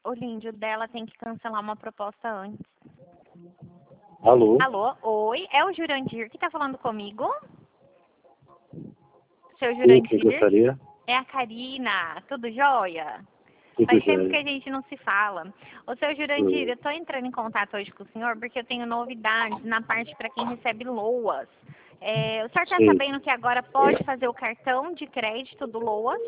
o Lindy, o dela tem que cancelar uma proposta antes. Alô? Alô? Oi, é o Jurandir que tá falando comigo? Seu Sim, quem Jurandir? gostaria? É a Karina, tudo jóia? Tudo Faz tempo que jóia. a gente não se fala. Ô, seu Jurandir, eu tô entrando em contato hoje com o senhor porque eu tenho novidades na parte para quem recebe LOAS. O senhor tá Sim. sabendo que agora pode fazer o cartão de crédito do LOAS?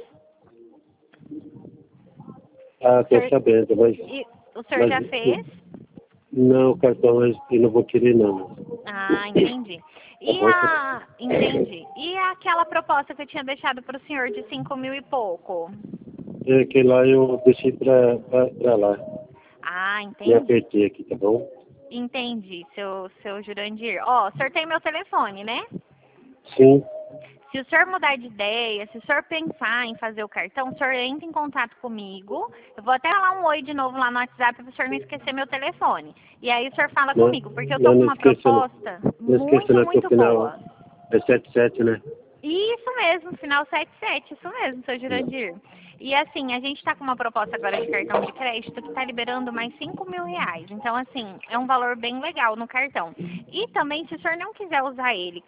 Ah, tô sabendo, E o senhor mas já fez? não, o cartão eu não vou querer não. Ah, entendi. Tá bom? Entendi. E aquela proposta que eu tinha deixado para o senhor de 5.000 e pouco? É que lá eu deixei pra lá. Ah, Me entendi. apertei aqui, tá bom? Entendi, seu Jurandir. Ó, o senhor tem meu telefone, né? Sim, Se o senhor mudar de ideia, se o senhor pensar em fazer o cartão, o senhor entra em contato comigo. Eu vou até falar um oi de novo lá no WhatsApp para o senhor não esquecer meu telefone. E aí o senhor fala não, comigo, porque eu tô com não uma esqueça não. proposta Não esqueça não que o muito final boa. é 77, né? Isso mesmo, final 77, isso mesmo, seu Jurandir. E assim, a gente está com uma proposta agora de cartão de crédito que está liberando mais 5.000 reais. Então, assim, é um valor bem legal no cartão. E também, se o senhor não quiser usar ele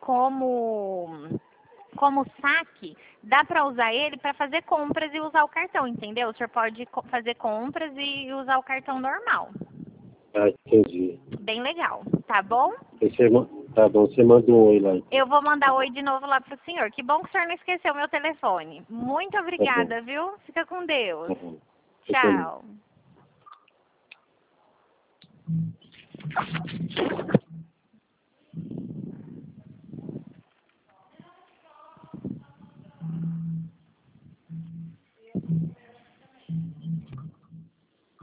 como saque, dá para usar ele para fazer compras e usar o cartão, entendeu? O senhor pode fazer compras e usar o cartão normal. Ah, entendi. Bem legal, tá bom? Tá bom, você manda um oi lá. Eu vou mandar oi de novo lá pro senhor. Que bom que o senhor não esqueceu meu telefone. Muito Tá bom, obrigada, viu? Fica com Deus. tá bom. Eu também. Tchau.